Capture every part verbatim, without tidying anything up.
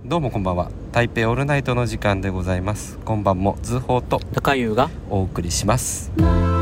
どうもこんばんは。台北オールナイトの時間でございます。今晩も図報と高優がお送りします。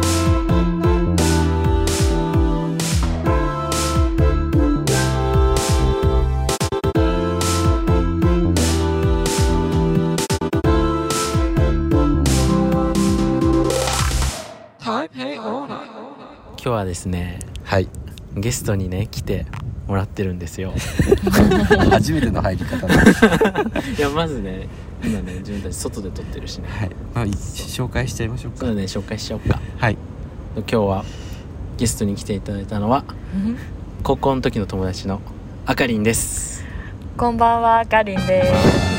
今日はですね、 はい、 ゲストにね来てもらってるんですよ初めての入り方だいやまずね今ね自分たち外で撮ってるしね、 はい、まあ、紹介しちゃいましょうか。 そうだね、紹介しちゃおうか。 はい、 今日はゲストに来ていただいたのは高校の時の友達のあかりんです。 こんばんは、あかりんです。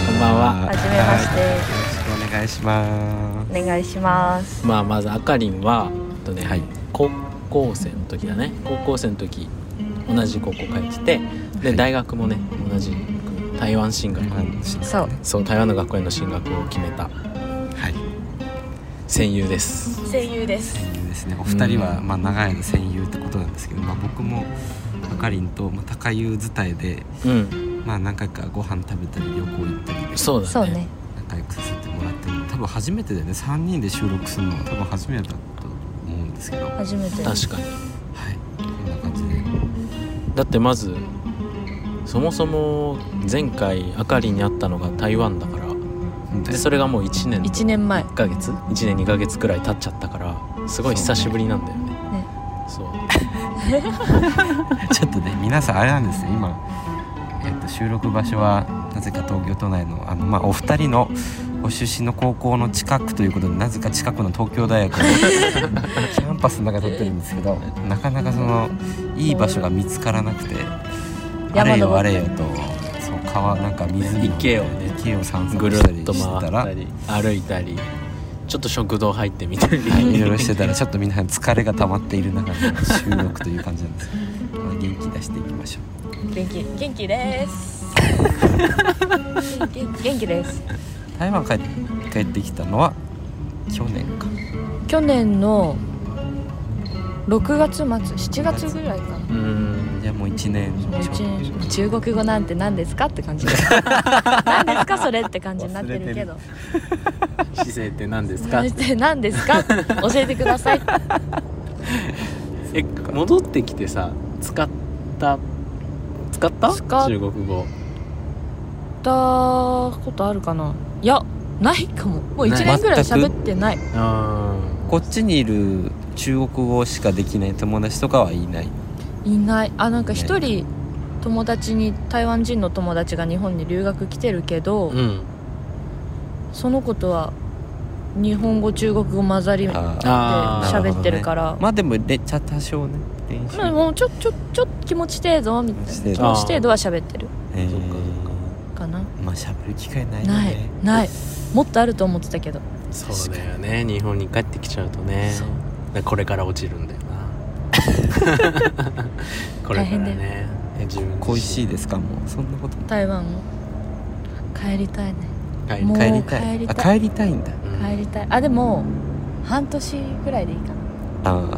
こんばんは。 はじめまして、 はい、よろしくお願いします。 お願いします。 まあまずあかりんはとね、 はい、 高校生の時だね高校生の時同じ高校通ってて、で大学もね同じ台湾進学、 そうそう台湾の学校への進学を決めた、はい、戦友です。 戦友です。 戦友ですね。お二人はまあ長い間戦友ってことなんですけど、まあ、僕もあかりんとまあ高優伝いで、うん、まあ何回かご飯食べたり旅行行ったりで、 そうだね、 そうね、 仲良くさせてもらってるの多分初めてでね、さんにんで収録するのは多分初めてだと思うんですけど、 初めて。 確かに、 はい、こんな感じで。 だってまずそもそも前回あかりに会ったのが台湾だから、でそれがもういちねんいちねんまえいっかげついちねんにかげつくらい経っちゃったから、すごい久しぶりなんだよね。そうね、 そうちょっとね皆さんあれなんですよ今、えっと、収録場所はなぜか東京都内の、あの、まあ、お二人のご出身の高校の近くということで、なぜか近くの東京大学のキャンパスの中で撮ってるんですけど、なかなかそのいい場所が見つからなくて、あれよあれよと、そう川なんか湖の池をね池を散ぐる策したりっとしてたら、 回ったり歩いたりちょっと食堂入ってみたりいろいろしてたらちょっとみんな疲れが溜まっている中で収録という感じなんですけど、まあ、元気出していきましょう。 元気元気です元, 元気です。 台湾帰って帰ってきたのは去年か。 去年のろくがつまつしちがつぐらいかな。 うーん、 じゃあもういちねんちょっと。 中国語なんて何ですかって感じ何ですかそれって感じになってるけど、 姿勢って何ですかって何ですか教えてくださいえ戻ってきてさ、使った使った使っ中国語たことあるかな。いやないかも。もういちねんぐらい喋ってない。 あこっちにいる中国語しかできない友達とかはいない。 いない。あ、なんか一人友達に台湾人の友達が日本に留学来てるけど、 うん、 その子とは日本語中国語混ざりで喋ってるから、 ね、まあでもレチャ多少ね練習、 まあ、もうちょちょちょ気持ち程度みたいな、気持ち程度は喋ってる、 えー、 そっかかな。 まあ喋る機会ないよね。 ないないもっとあると思ってたけど。 そうだよね、日本に帰ってきちゃうとね、これから落ちるんだよなこれからね。自分恋しいですか。もうそんなことない。 台湾も帰りたいね。 帰りもう帰りたい。 帰りたい。 あ、帰りたいんだ、 うん、 帰りたい。あ、でも半年ぐらいでいいかな。 あ、 うん、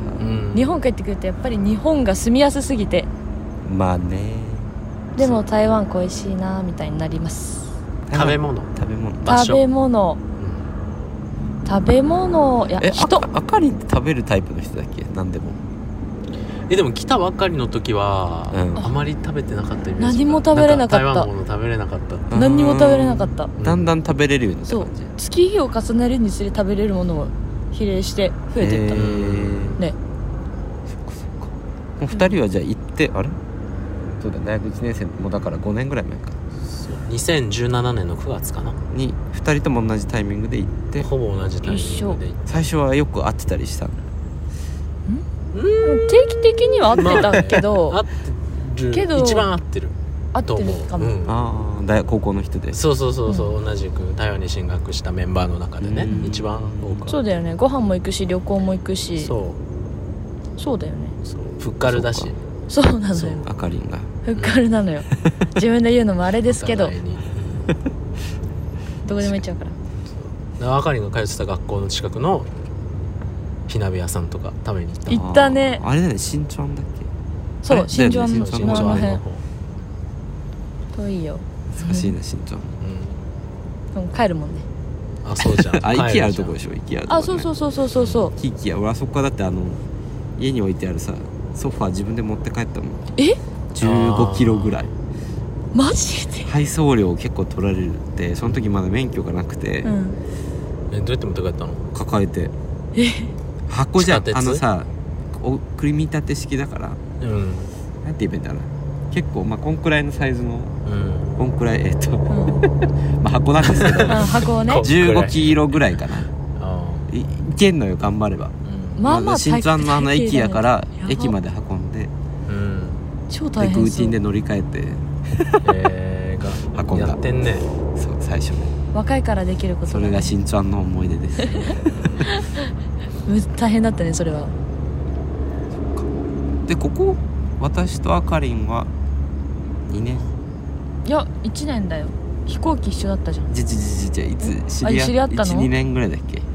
日本帰ってくるとやっぱり日本が住みやすすぎて、 まあね。 でも台湾恋しいなみたいになります。 食べ物食べ物場所食べ物、うん、食べ物、いやえ人。 あかりんって食べるタイプの人だっけ。何でも。 えでも来たばっかりの時は、うん、あまり食べてなかったイメージ。 何も食べれなかった。 台湾のもの食べれなかった。 何にも食べれなかった。 だんだん食べれるようになった感じ。 そう、月日を重ねるにつれ食べれるものも比例して増えていった、えー、ね。 そっかそっか。もうふたりはじゃあ行って、あれそうだ大学いちねん生もだからごねんぐらい前か。 にせんじゅうななねんのくがつかなにふたりとも同じタイミングで行って、 ほぼ同じタイミングで行って、 最初はよく会ってたりしたの。 うん定期的には会ってたけど、 まあ、会ってるけど一番会ってる会ってるかも、うん、 ああ大高校の人で。 そうそうそうそう、うん、同じく台湾に進学したメンバーの中でね、うん、一番多く。 そうだよね。ご飯も行くし旅行も行くし。 そうそうだよね。 そうふっかるだし。 そうなのよ。 あかりんがふっかるなのよ自分で言うのもあれですけどどこでも行っちゃうから。 あかりんが通ってた学校の近くの火鍋屋さんとか食べに行った。 行ったね。 あれだね、新庄だっけ。 そう、新庄の辺遠いよ。 難しいな新庄。 でも帰るもんね。 あそうじゃんあ帰るじゃん息あるとこでしょ息あるとこ、ね、 あそうそうそうそうそうそう。 キキや俺あそこからだってあの家に置いてあるさソファー自分で持って帰ったもん。 えじゅうごキロぐらい。 マジで。 配送料結構取られるってその時まだ免許がなくて、 うん、 えどうやって持って帰ったの？ 抱えて。 え箱じゃん。 地下鉄あのさお組み立て式だからうんなんて言えばいいんだろうな。結構まあこんくらいのサイズの、 うん、 こんくらいえっと、 うんまあ箱なんですけど、 うん、箱をねじゅうごキロぐらいかな。 あいいけんのよ頑張れば。 うんまあまあ新庄のあの駅やからやば駅まで運んで、 うん超で大変そうグーティンで乗り換えてえー、が運んだやってんね。 そう最初ね。 若いからできることだね。 それが新庄の思い出です。 む大変だったねそれは。 でここ私とあかりんはにねん。 いやいちねんだよ。飛行機一緒だったじゃん。 じゃじゃじゃじゃいつ知り合あ知り合ったのいちにねんぐらいだっけ。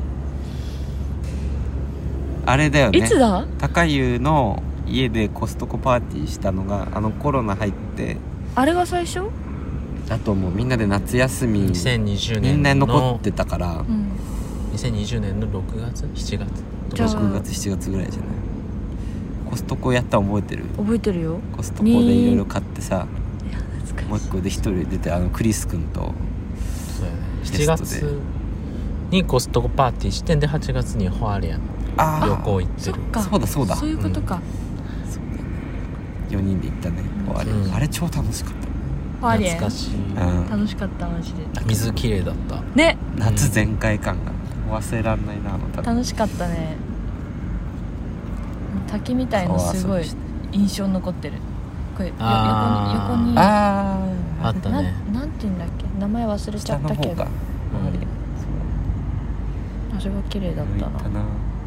あれだよね。 いつだ？ 高湯の家でコストコパーティーしたのがあのコロナ入ってあれが最初？ あともうみんなで夏休みにせんにじゅうねみんんのな残ってたからうん。 にせんにじゅうねんのろくがつしちがつじゃあろくがつしちがつぐらいじゃない。コストコやったの覚えてる？ 覚えてるよ。 コストコでいろいろ買ってさいや懐かしい。 もう一個で一人出てあのクリス君とそうやねしちゲがストでつにコストコパーティーしてんではちがつにホアリアンあー旅行行ってる。 そっか。 そうだそうだそういうことか。 よにんで行ったね。あれ、 うんあれ超楽しかっファーリエン懐かしい、 た、うん、 楽しかったマジで。 水きれいだった。 ね夏全開感が忘れらんないなあの旅。 楽しかったね。滝みたいのすごい印象に残ってる。これよあー横に横にああったね。 ななんて言うんだっけ名前忘れち下ゃったけどの方か、 うん周りあれは綺麗だっそうたな。 向いたな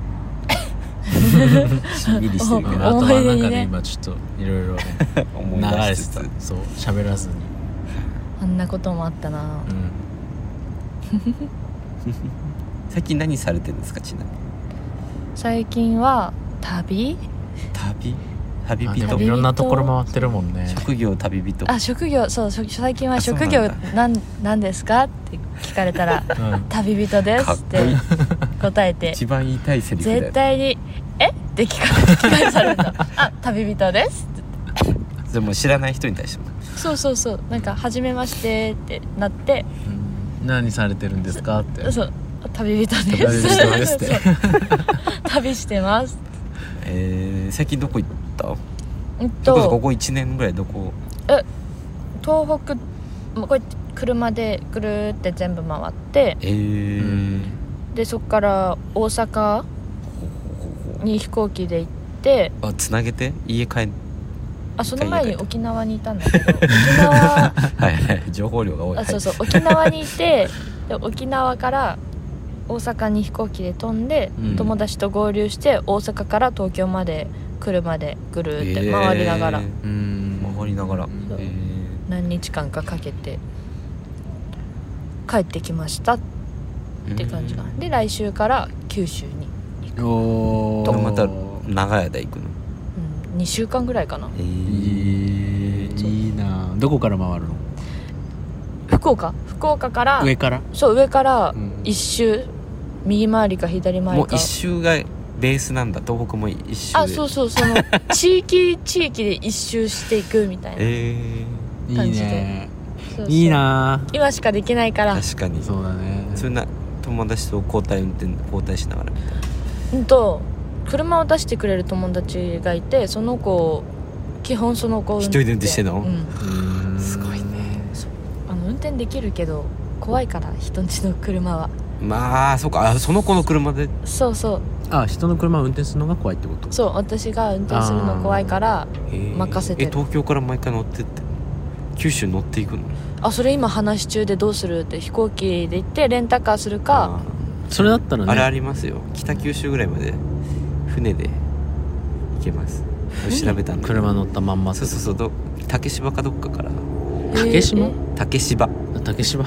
しんみりしてるけうんどあとはなんか思い出にねね今ちょっといろいろね思い流れて出しつつた。そう喋らずに、 あんなこともあったな。 うん、 最近何されてるんですかちなみに。 最近は旅旅旅あで人もいろんなところ回ってるもんね。 職業旅人。 あ職業そうしょ最近はあそう職業なんだなんなんですかって聞かれたらうん旅人ですっかってこいい答えて一番言いたいセリフだよ絶対にえって聞か聞かれたらあ旅人ですってでも知らない人に対してもそうそうそうなんか初めましてってなってうん何されてるんですかってそう旅人です旅人ですってそう旅してますえー、最近どこ行った？ うんそれこそことこいちねんぐらいどこ？ 東北もうこうやって車でぐるーって全部回ってえーうんでそっから大阪に飛行機で行ってあつなげて家帰んあその前に一回沖縄にいたんだけど沖縄はいはい情報量が多い。 あそうそう沖縄にいてで沖縄から大阪に飛行機で飛んで、 うん友達と合流して大阪から東京まで車でぐるーって回りながら、 えーうん回りながら、 そうえー何日間かかけて帰ってきましたって感じかな。で来週から九州に行く、 おーこれまた長い間行くの？ うん、にしゅうかんぐらいかな。 えいーいいいな。どこから回るの？ 福岡福岡から上から？ そう上からうん一周、右回りか左回りかもう一周がベースなんだ。東北も一周で。 あそうそうその地域地域で一周していくみたいな、 えいい感じでね。 そうそういいな。 今しかできないからー、確かにそうだね。 それな友達と交代運転交代しながらみたいな。 うんと車を出してくれる友達がいてその子基本その子運一人で運転してんのうん、 うんすごいね。 あの運転できるけど怖いから人んちの車はまあそうかあその子の車でそうそうあ、人の車を運転するのが怖いってこと？ そう私が運転するの怖いからえー任せてるえ東京から毎回乗ってって九州乗っていくの？ あそれ今話中でどうするって飛行機で行ってレンタカーするかそれだったらね。 あれありますよ北九州ぐらいまで船で行けます。調べたんで車乗ったまんま。 そうそうそうど竹芝かどっかから竹島え竹芝竹芝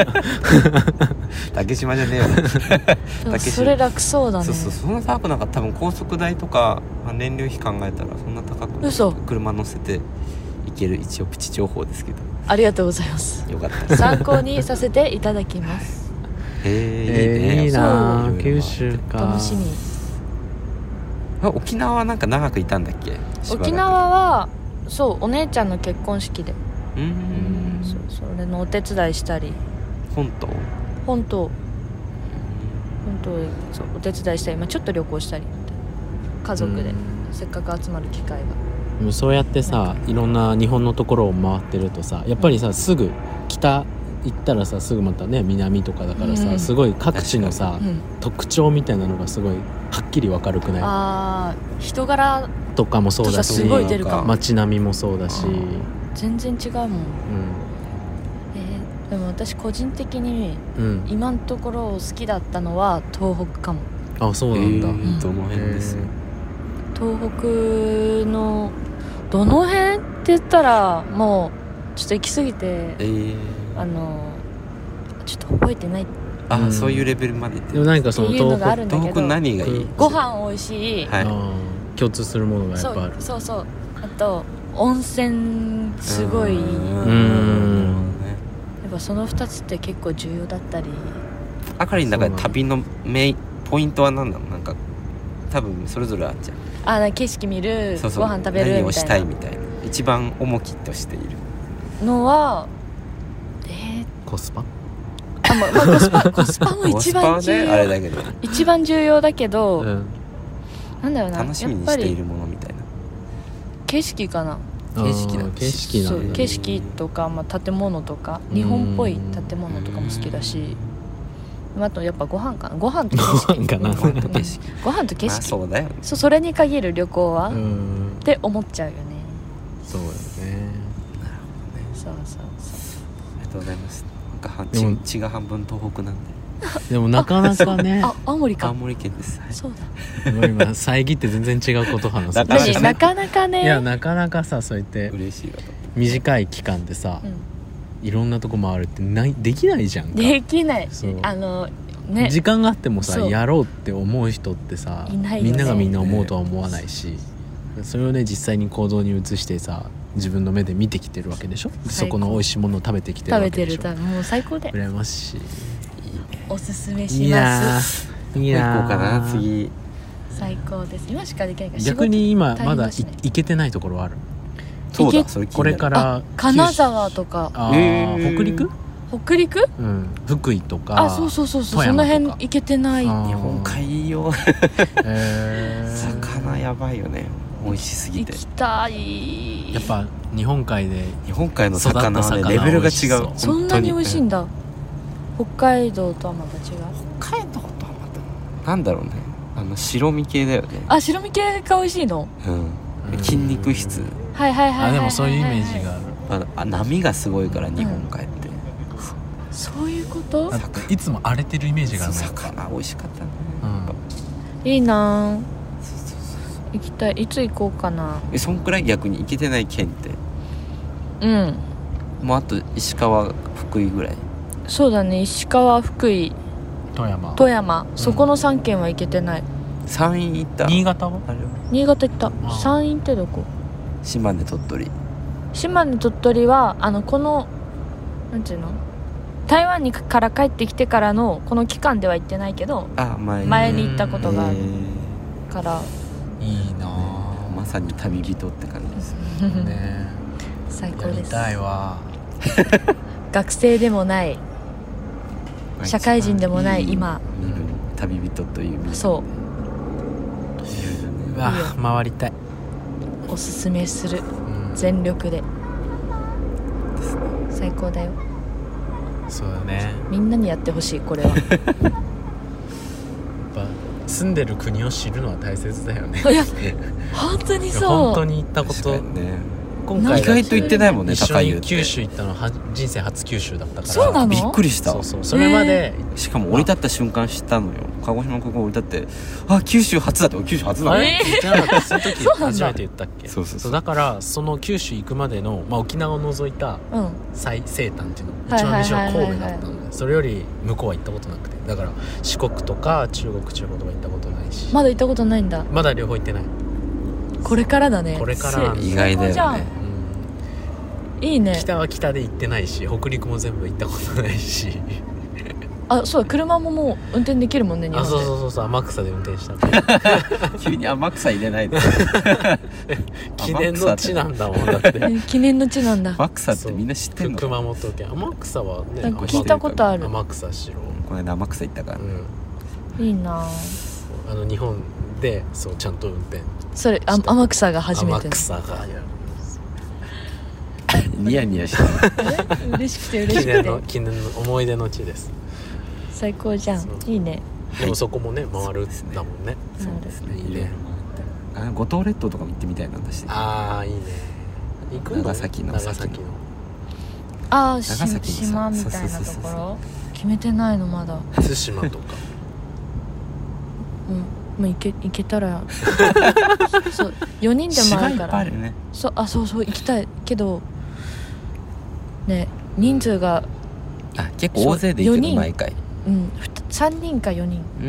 竹島じゃねえよー竹それ楽そうだね。 そうそうそんな高くなかった多分高速代とか、まあ、燃料費考えたらそんな高くない嘘車乗せて行ける一応プチ情報ですけど、 ありがとうございます。 よかったです参考にさせていただきますへえ、いいね。 いいなそう九州か。 楽しみ。 あ、沖縄はなんか長くいたんだっけ？しばらく沖縄はそうお姉ちゃんの結婚式で、 うーん、 そうそれのお手伝いしたり、 本島本島本島でそうお手伝いしたり、まあ、ちょっと旅行したりみたいな、家族でせっかく集まる機会が。 でもそうやってさ、いろんな日本のところを回ってるとさ、やっぱりさ、すぐ北行ったらさ、すぐまたね南とかだからさ、 うんすごい各地のさ、 うん、 特徴みたいなのがすごいはっきり分かるくない？ あー人柄とかもそうだし、 すごい出るかも。 街並みもそうだし、 全然違うもん、 うんえー、でも私個人的にうん今のところ好きだったのは東北かも。 あ、そうなんだ、 えーどの辺です？ 東北のどの辺って言ったらもうちょっと行き過ぎて、 えー、 あのちょっと覚えてない。 あ、 うんそういうレベルまでいってでも何かそのっていうの東北があるんだけど、 東北何がいい？ ご飯美味しい、 はいあー共通するものがやそうっぱある。 そうそうあと温泉すごい、 うやーんっぱそのふたつって結構重要だったり。 あかりんだからそうなの旅のメインポイントは何なの？なんか多分それぞれあっちゃう。 あなんか景色見る、 そうそう、 ご飯食べる何をみたいなしたいみたいな、一番重きとしている。 のはえー、 コスパあ、ままあ、コスパコスパも一番重コスパはね要、 あれだけど、 一番重要だけど、 うんなんだろうな、 楽しみにやっぱりしているものみたいな。 景色かな。 景色だあー景色なそうんだ。 景色とか、まあ、建物とか日本っぽい建物とかも好きだし、あとやっぱご飯かな。ご飯と景色ご飯かなうんご飯と景色ご飯と景まあ色、 そうだよね。 そうそれに限る旅行は、 うっんて思っちゃうよね。 そうだよね。 そうそうそありがとうございます。なんか半でも血血が半分東北なんで。 でもなかなかねう。あ青森か青。森県です。はいそうだ。 もう今遮って全然違うこと話す。 だから何なかなかね。 いやなかなかさ、そうやって嬉しいわと。 短い期間でさ、 うんいろんなとこ回るってないできないじゃんか。 できないそう。 あのね。 時間があってもさ、 そうやろうって思う人ってさ、 いないよねみんながみんな思うとは思わないし、それをね実際に行動に移してさ、自分の目で見てきてるわけでしょ。でそこの美味しいものを食べてきてる食べてるわけでしょ。 たもう最高で羨ましい。 おすすめいしやます。 ーいどこやー行こうかな次。 最高です。今しかできないから。 逆に今仕事まだい大変しね行けてないところある。 そうだ、 行けそれ気になるこれから金沢とかあー、 へー北陸、 北陸、 うん、福井とか。 あそうそうそうそう、 富その山とか辺行けてない。 あー日本海いいよ。 へー魚やばいよね。美味しすぎて。 行きたい。 やっぱ日本海で日本海の魚はね育った魚レベルが違う。 美味しそうそんなに美味しいんだ。 だ。北海道とはまた違う。 北海道とはまたなんだろうね。あの白身系だよね。 あ白身系が美味しいの。 うん。筋肉質。 はいはいはいはいはいはい。 あでもそういうイメージがある。 あのあ波がすごいから日本海って。 そういうことだっていつも荒れてるイメージがあるの。 魚美味しかったね。 うんいいなぁ。行きたい。いつ行こうかな。 えそんくらい逆に行けてない県ってうんもうあと石川福井ぐらい。 そうだね。石川福井富山富山、そこのさん県は行けてない。 山陰行った。 新潟はあれは新潟行った。 あ山陰ってどこ？ 島根鳥取。 島根鳥取はあのこのなんていうの、台湾にから帰ってきてからのこの期間では行ってないけどあ前前に行ったことがあるえから、 いいなーまさに旅人って感じです。 ぁねやり最高です。 たいわ。 学生でもない社会人でもない今、 身分旅人という身分でそううわ回りたい。 おすすめする。 うん全力で最高だよ。 そうだね。 みんなにやってほしいこれは。 やっぱ住んでる国を知るのは大切だよね。 いや本当にそう。 本当に行ったこと確か。にね。 今回意外と行ってないもんね。 一緒に高湯って九州行ったのは人生初九州だったから。 そうなのびっくりした。 そうそう。それまでしかも降り立った瞬間知ったのよ。鹿児島空港降り立ってあ九州初だって。九州初だあね。 れ言ってなかった。その時そうなんだ初めて言ったっけ。 そうそうそうだからその九州行くまでの、まあ、沖縄を除いたうん最西端っていうのはい一番西ははいはいはい神戸だったので、それより向こうは行ったことなくて、だから四国とか中国地方とか行ったことないし、 まだ行ったことないんだ。 まだ両方行ってない。 これからだね。 これからせ意外だよね最高じゃん。 うんいいね。 北は北で行ってないし、北陸も全部行ったことないしあ、そうだ、車ももう運転できるもんね、日本で。 あ、そうそうそうそう、天草で運転した急に天草入れないで記念の地なんだもんだってえ記念の地なんだ。 天草ってみんな知ってんの？ 熊本県天草はね、 なんか聞いたことある。 天草四郎、 この間天草行ったから、 うん、 いいな。 あの日本でそうちゃんと運転、 それあ天草が初めて。 天草がやるニヤニヤしてるえ嬉しくて嬉しくて記念の記念の思い出の地です。 最高じゃん。いいね。 でもそこもね回るんだもんね。 そうですね。いいね。 あの五島列島とかも行ってみたいな私。 ああいいね。行くの？ 長崎の長崎の。 ああ、 長崎にさ島みたいなとそうそうそうそうころ決めてないのまだ。 対馬とか。 うん、もう行け行けたらそうよにんで島いっ回るから。 ぱいあるよね。 そう、あ、そうそう行きたいけどね、人数があ、結構大勢で行くの毎回。 うんさんにんかよにんうん。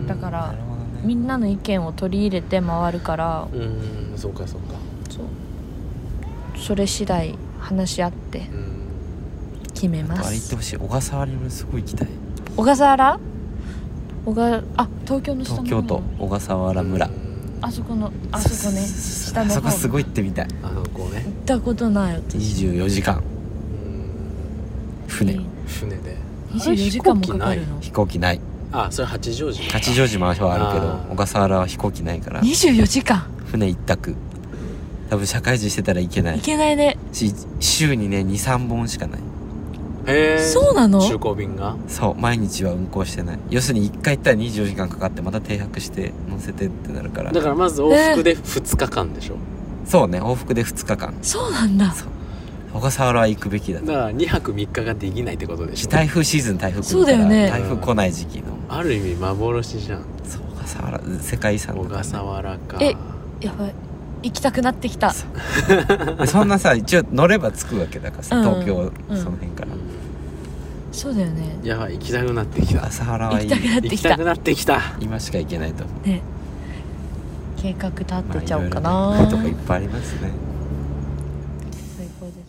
だから、 なるほどね。 みんなの意見を取り入れて回るから、 うーん、そうかそうか。 そうそれ次第話し合ってうん決めまあれ行ってす。 ほしい。小笠原にもすごい行きたい。 小笠原小があ東京の下の方東京都小笠原村。 うんあそこのあそこね下の方あそこすごい行ってみたい。 あのこうね行ったことない私。 にじゅうよじかんうん船、 いい船でにじゅうよじかんもかかるの。 飛行機ない。 あ、それ八丈島八丈島はあるけどあー小笠原は飛行機ないからにじゅうよじかん船一択。多分社会人してたらいけない行けないね。 し、週にね にさんぼんしかない。 へえ。 そうなの？ 中古便がそう、毎日は運航してない。要するにいっかい行ったらにじゅうよじかんかかってまた停泊して乗せてってなるから。 だからまず往復でふつかかんでしょ、 そうね、往復でふつかかん。 そうなんだ。 そう、小笠原は行くべきだと。 だからにはくみっかができないってことでしょ。 台風シーズン、台風来そうるからだよね台風来ない時期の、 ある意味幻じゃん。 そう、小笠原世界遺産だ小からね、 笠原か。 えやばい行きたくなってきた。 でそんなさ、一応乗れば着くわけだからさ、 うん東京、 うんその辺から、 そうだよね。 やばい、行きたくなってきた。 小笠原はいい。 行きたくなってきた行きたくなってきた。 今しか行けないと思う。 ね計画立てちゃおうかな、 まあいろいろねいいとこいっぱいありますね。 最高です。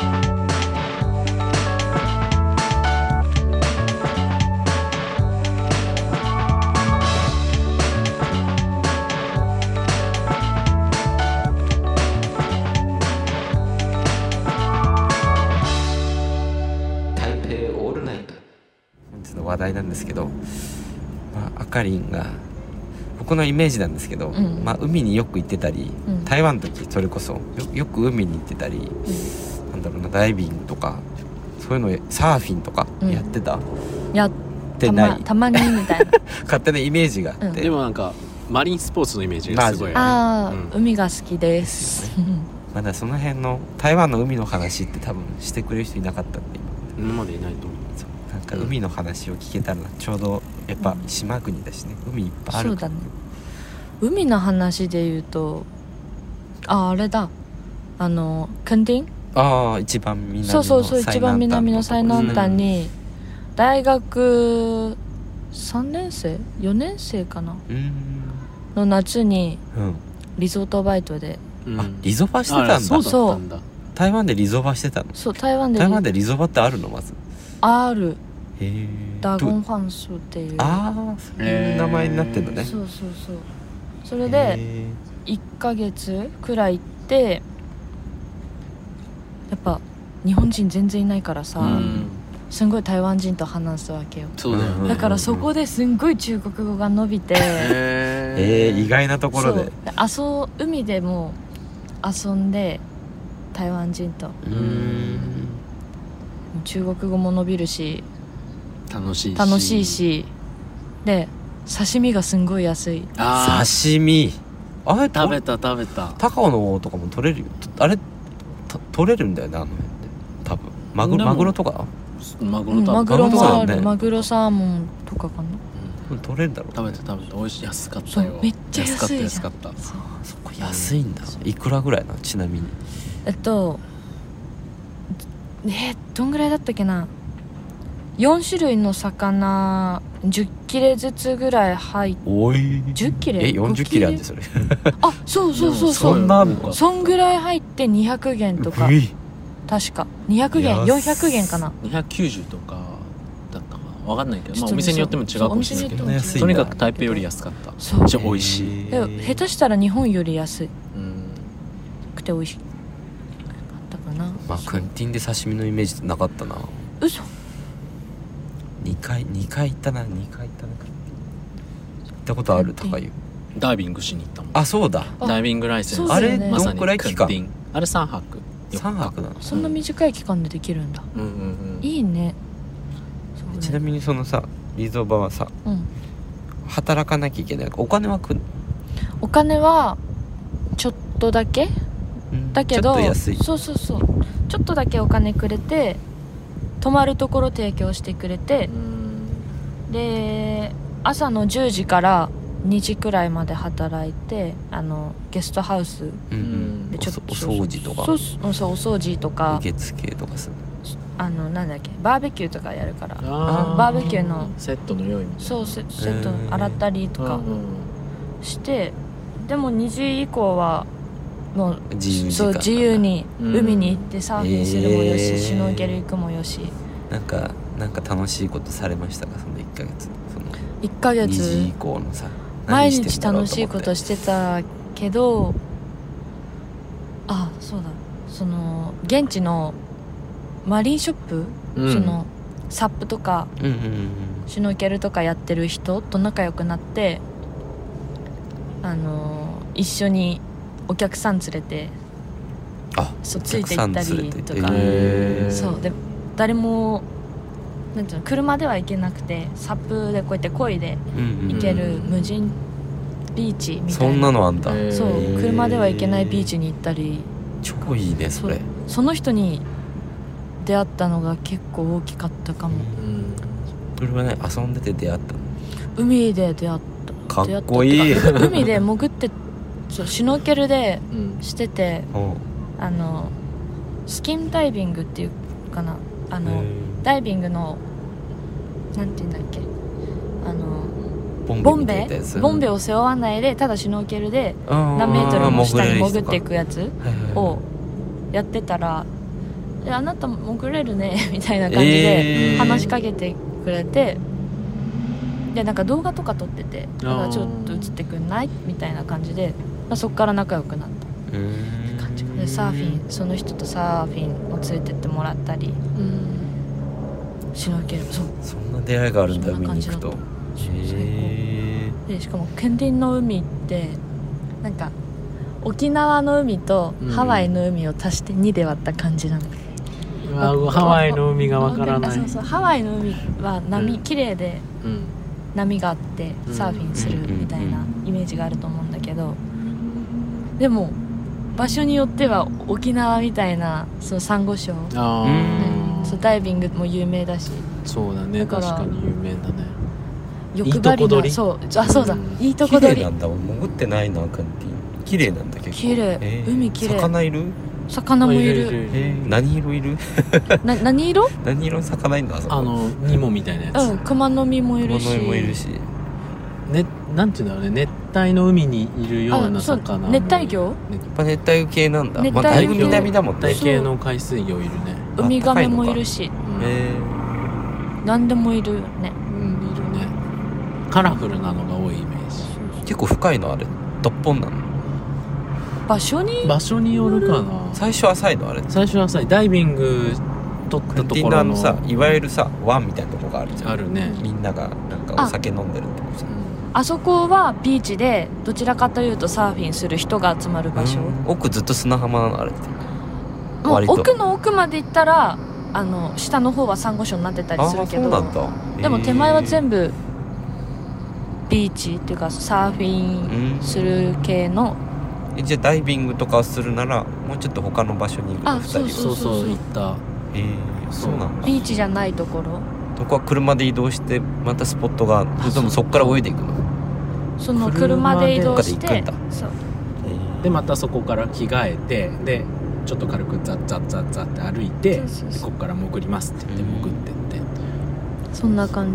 台北オールナイト、本日の話題なんですけど、まあ、あかりんが僕のイメージなんですけど、 うんまあ、海によく行ってたり、 うん台湾の時それこそ よ, よく海に行ってたり、なんだろうな、ダイビングとかそういうのサーフィンとかやってた、 やてないたまたまにみたいな勝手なイメージがあって、 うんでもなんかマリンスポーツのイメージがすごいよね。 ああ、 うん海が好きですまだその辺の台湾の海の話って多分してくれる人いなかったんで、今今までいないと思う。 そうなんか海の話を聞けたらちょうどやっぱ島国だしね、海いっぱいあるから。 そうだね。海の話で言うとああれだあの垦丁、 ああ、一番南のそうそうそう、一番南の最南端に、 に大学さんねん生よねん生かなうーん、 の夏にうん、 リゾートバイトで、 うんあ、リゾバしてたんだ。 あそうだったんだ。 台湾でリゾバしてたの？ そう台湾で台湾でリゾバってあるのまず？ あるへえ。 ダゴンどファンスっていう、 ああ、そういう名前になってんのね。 そうそうそう、それでへいっかげつくらい行って、やっぱ日本人全然いないからさ、 うんすんごい台湾人と話すわけよ。 そうだよね。 だからそこですんごい中国語が伸びて、 え。 へえー、意外なところで。 そうで遊海でも遊んで台湾人とうーん。 中国語も伸びるし楽しいし。 楽しいし、で刺身がすんごい安い。 あ刺身。あれー食べた食べた。 高尾の王とかも取れるよ。あれと取れるんだよね、あの辺って多分。マグロでもマグロとかマグうん、マロ食べた。 グロもある、 マグロだよねマグロサーモンとかかな。 うん取れるだろう。 食べた食べた。美味しい、安かったよ。 そうめっちゃ安いじゃん安かった安かった。 そうそこ安いんだ。いくらぐらいな、ちなみに。 えっとえどんぐらいだったっけな、よん種類の魚じゅっ切れずつぐらい入っておいじゅっ切れえよんじゅっ切れあってそれあそうそうそうそそんなあんのかそんぐらい入ってにひゃくげんとかうい確かにひゃくげん安っよんひゃくげんかなにひゃくきゅうじゅうとかだったかな分かんないけど、まあ、 ちょっとお店によっても違うかもしれないけどそうお店によっても違うとにかく台北より安かったそうじゃあ美味しい、 でも下手したら日本より安うん、 くて美味しかったかな。 まあクンティンで刺身のイメージなかったな。 嘘にかいにかい行ったなにかい行ったなクンティン行ったことあるクンティン高湯。 ダイビングしに行ったもんあそうだあダイビングライセンスそうだよねあれどんくらい期間まさにクンティンあれさんぱくさんぱくなの。 そんな短い期間でできるんだ、 うんうんうんいいね。そうねちなみにそのさリゾバはさうん働かなきゃいけないお金はくんお金はちょっとだけだけどちょっと安い。 そうそうそうちょっとだけお金くれて泊まるところ提供してくれてうんで朝のじゅうじからにじくらいまで働いてあのゲストハウスうんうんでちょっとお掃除とかそうそうそうお掃除とか受付とかするあのなんだっけバーベキューとかやるからあーバーベキューのセットの用意みたいなそうセセットへー洗ったりとかうんうんしてでもにじ以降はもう自由時間そう自由にうん海に行ってサーフィンするもよし、 へーシュノーケル行くもよしなんかなんか楽しいことされましたかそのいっかげつそのいっかげにじつ以降のさ毎何して日んだろう楽しいこと思ってしてたけどあそうだその現地のマリンショップ、 うんそのサップとかうんうんうんシュノーケルとかやってる人と仲良くなってあの一緒にお客さん連れてあそうついて行ったりとか、 へーそうで誰もなんていうの車では行けなくてサップでこうやって漕いでうんうん行ける無人ビーチみたいな、 そんなのあんだへーそうへー車では行けないビーチに行ったり超いいねそれそうその人に出会ったのが結構大きかったかも、 うんそれはね遊んでて出会ったの海で出会ったかっこいい出会ったってか海で潜ってそうシュノーケルでうんしてておうあのスキンダイビングっていうかなあの、 へーダイビングのなんていうんだっけあのボボンベンベみたいなやつボンベを背負わないでただシュノーケルで何何メートルも下に潜っていくやつををやってたら「えあなたも潜れるね」みたいな感じでえー話しかけてくれて、でなんか動画とか撮っててだからちょっと映ってくんないみたいな感じで、まあ、そっから仲良くなった感じでサーフィンその人とサーフィンを連れてってもらったりシュノーケルそうそんな出会いがあるんだそんな海に行くと感じだったそう最高へでしかもケンティンの海ってなんか沖縄の海とハワイの海を足してにで割った感じなの、 うわハワイの海がわからないそうそうハワイの海は波、 うん綺麗でうん波があってうんサーフィンするみたいなうんイメージがあると思うんだけどでも場所によっては沖縄みたいなそうサンゴ礁、 あうんあそうダイビングも有名だしそうだねだから確かに有名だね欲張りいいとこ取りなそうあそうだ、 うんいいとこ綺麗取りなんだ潜ってないなカンティン綺麗なんだ結構綺麗へー海綺麗魚いる魚もいるえー何色いるな何色何色の魚いるのあそこあのニモみたいなやつ、 うん熊の実もいるし物もいるしね、なんていうんだろうね熱帯の海にいるようなあそう魚熱帯魚ねやっぱ熱帯系なんだ熱帯まあだいぶ南だもんね熱帯系の海水魚いるねあウミガメもいるしうん、 へ何でもいるねうん、いるねカラフルなのが多いイメージー結構深いのあれどっぽんなの場所に場所によるかな最初浅いのあれ最初はさダイビング取ったとティンダーのころのさいわゆるさ湾みたいなとこがあるじゃんあるね、 みんながなんかお酒飲んでるってことさうんあそこはビーチでどちらかというとサーフィンする人が集まる場所、 うん奥ずっと砂浜なのあれってもう割と奥の奥まで行ったらあの下の方はサンゴ礁になってたりするけどああそうなんだでも手前は部全部ビーチっていうかサーフィンする系の、 じゃあダイビングとかをするならもうちょっと他の場所に行くのあふたりはそうそう行ったえー、そうなんだビーチじゃないところそこは車で移動してまたスポットがあってでもそこから泳いでいくのその車で移動して車で行くんだそうでまたそこから着替えてでちょっと軽くザッザッザッザッって歩いてそうそうそうでここから潜りますって言ってうん潜ってってそんな感じ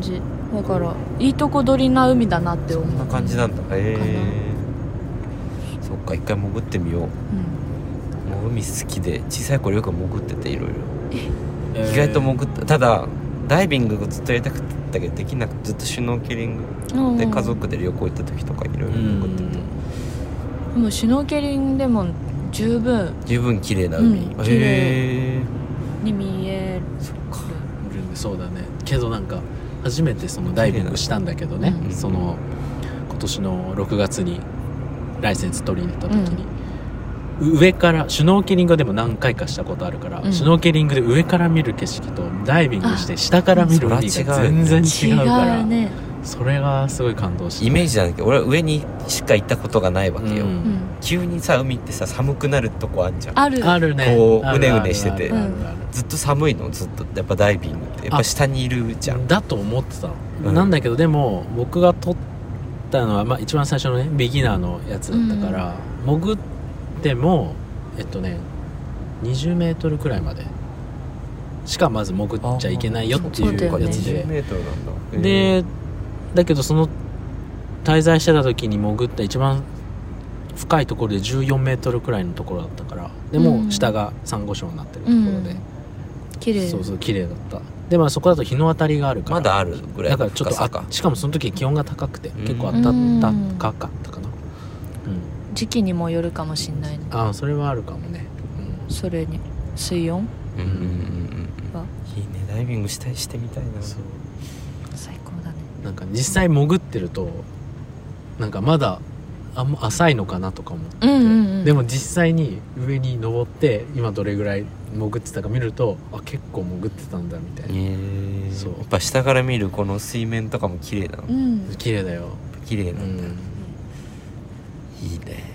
だからいいとこ取りな海だなって思う。 そんな感じなんだ。へえそっか、一回潜ってみよう。 うん、 もう海好きで小さい頃よく潜ってて、いろいろえー意外と潜った。ただダイビングずっとやりたくてけどできなくて、ずっとシュノーケリングで家族で旅行行った時とかいろいろ潜ってて、 でもシュノーケリングでも十分十分綺麗な海、 うん綺麗へに見える。 そっか。 そうだね。けどなんか初めてそのダイビングしたんだけどね、 うんその今年のろくがつにライセンス取りに行った時に、上からシュノーケリングでも何回かしたことあるから、 うんシュノーケリングで上から見る景色とダイビングして下から見る海が全然違うから、 違うね。 それがすごい感動した。 イメージなんだけど、俺は上にしか行ったことがないわけよ、 うんうん急にさ海ってさ寒くなるとこあんじゃん。 ある。 あるね。 こうあるうねうねしててあるあるあるずっと寒いの、ずっとやっぱダイビングってやっぱ下にいるじゃん。 だと思ってたの、 うんなんだけどでも僕が撮ったのは、まあ、一番最初のねビギナーのやつだったから、潜ってもえっとねにじゅうメートルくらいまでしかまず潜っちゃいけないよっていうやつにじゅうで、 メートルなんだ。へでだけどその滞在してた時に潜った一番深いところでじゅうよんメートルくらいのところだったから、でもうん下がサンゴ礁になってるところで、 綺麗。 そうそう綺麗だった。でもそこだと日の当たりがあるからまだあるぐらいだからちょっと深さか。 あしかもその時気温が高くてうん結構暖かかったかな、うん、 時期にもよるかもしんないね。 ああそれはあるかもね、 それに水温うんうんうんうんがいいね、ダイビングしたいしてみたいな。 うん、そう最高だね。 なんか実際潜ってるとなんかまだあんま浅いのかなとか思って、 うんうんうん。 でも実際に上に登って今どれぐらい潜ってたか見るとあ結構潜ってたんだみたいな、 へえそうやっぱ下から見るこの水面とかも綺麗なの。 うん。 綺麗だよ、 綺麗うなんだ、 ん、 いいね。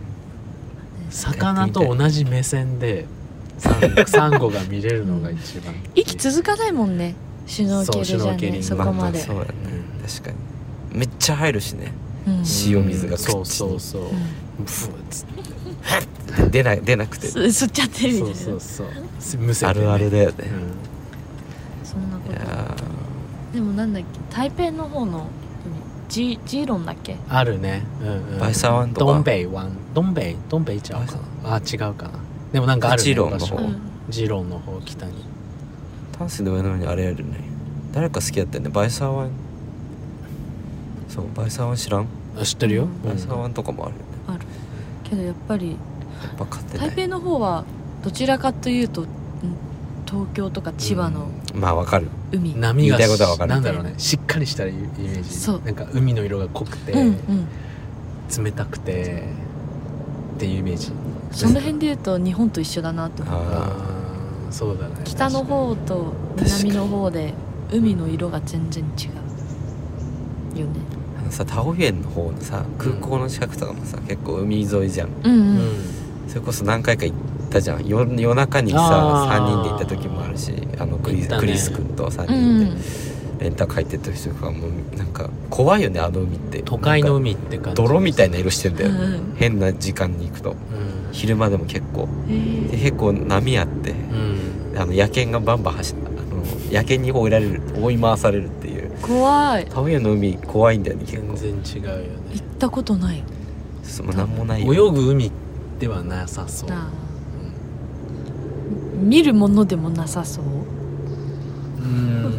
魚と同じ目線でサンサンゴが見れるのが一番息続かないもんね。シュノーケルじゃね。 そうシュノーケリングそこまで。 そうだね、確かにめっちゃ入るしね。 うん塩水が口にそうそうそう、 うんブーッつって出な出なくてす吸っちゃってるみたいな。 そうそうそうむせてねあるあるだよね、 そんなこいやと。でもなんだっけ、台北の方のジジーロンだっけ。 あるね、うんうん、 ーバイサワンとかドンベイ湾ドンベイドンベイちゃうかなあ違うかなでもなんかあるねジロンの方場所うんジロンの方北にタンスの上の方にあれあるね。誰か好きだったよね、バイサワン。そうバイサワン知らん、 あ知ってるよ、 うんバイサワンとかもあるよね。 あるけどやっぱりやっぱ勝ってない。 台北の方はどちらかというと、うん東京とか千葉のうんまあわかる。 海。 波が言いたいことはわかるなんだろうねしっかりしたイメージそうなんか海の色が濃くて、 うんうん。 冷たくてっていうイメージその辺で言うと日本と一緒だなって思う。 ああーそうだね北の方と南の方で海の色が全然違うよね。 あのさタオユエンの方のさ空港の近くとかもさ、結構海沿いじゃん。 うんううん。 んそれこそ何回か行ったじゃん。夜夜中にさあーさんにんで行った時もあるし、あのクリス、 行ったねクリス君とさんうにんで、 んレンタカー入ってった人とかもうなんか怖いよね、あの海って。 都会のなんか海って感じ泥みたいな色してんだよ、 うんうん変な時間に行くとうん昼間でも結構へえ。 で結構波あって、 うんあの野犬がバンバン走ってあの野犬に追いられる追い回されるっていう。 怖い。 タオユエンの海怖いんだよね、結構。 全然違うよね行ったことないそうもうなんもないよ。 泳ぐ海ではなさそう、 なあ。見るものでもなさそう。 うん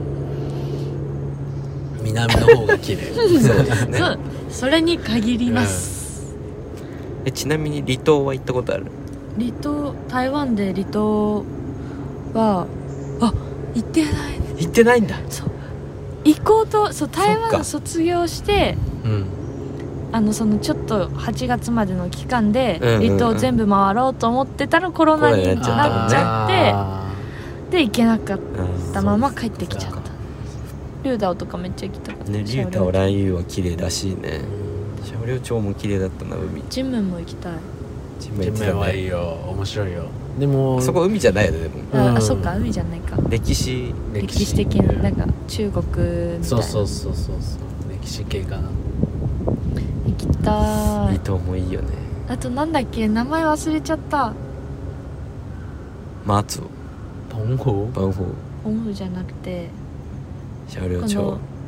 南の方が綺麗そうですね。 そう、それに限ります。 えちなみに離島は行ったことある？ 離島、台湾で離島はあ行ってない。 行ってないんだ。 そう行こうと、そう台そっか湾卒業してうんあのそのちょっとはちがつまでの期間でうんうんうん離島全部回ろうと思ってたらコロナになっちコロナになっちゃったもんねゃって、で行けなかったまま帰ってきちゃった。リュウダオとかめっちゃ行きたかった。 ね、リュウタオランユーは綺麗らしいね。シャオリョウ町も綺麗だったな、海。 ジンムンも行きたい。 ジン人面はいいよ面白いよでもそこ海じゃないよね、でも。 あ、 うんあそっか海じゃないか。 歴史。 歴史的ななんか中国みたいな。 そうそうそうそうそう歴史系かな行きたい。 離島もいいよね。 あとなんだっけ、名前忘れちゃった。 松尾、 ポンホバンホー、 オンフじゃなくてシャオリョウ町この。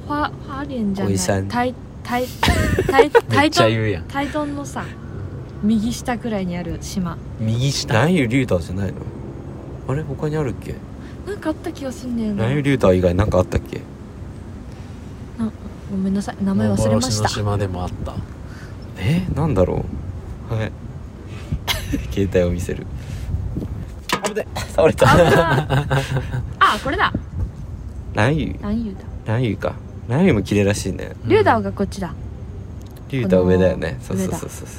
花花蓮じゃ小井さんない台台台めっ台ちゃ言うやん。 東台東のさ右下くらいにある島右下。 南湯竜太じゃないの？あれ他にあるっけ？ なんかあった気がすんねんな。 南湯竜太以外なんかあったっけ？ なごめんなさい名前忘れまし幻のた。 島でもあった。 えー、なんだろう。はい携帯を見せる。あぶね倒れた。 あこれだ。 南湯何言うだ。 南湯か。南湯も綺麗らしいね。 竜太がこっちだ。 竜太は上だよね。 このそうそうそうそうそう。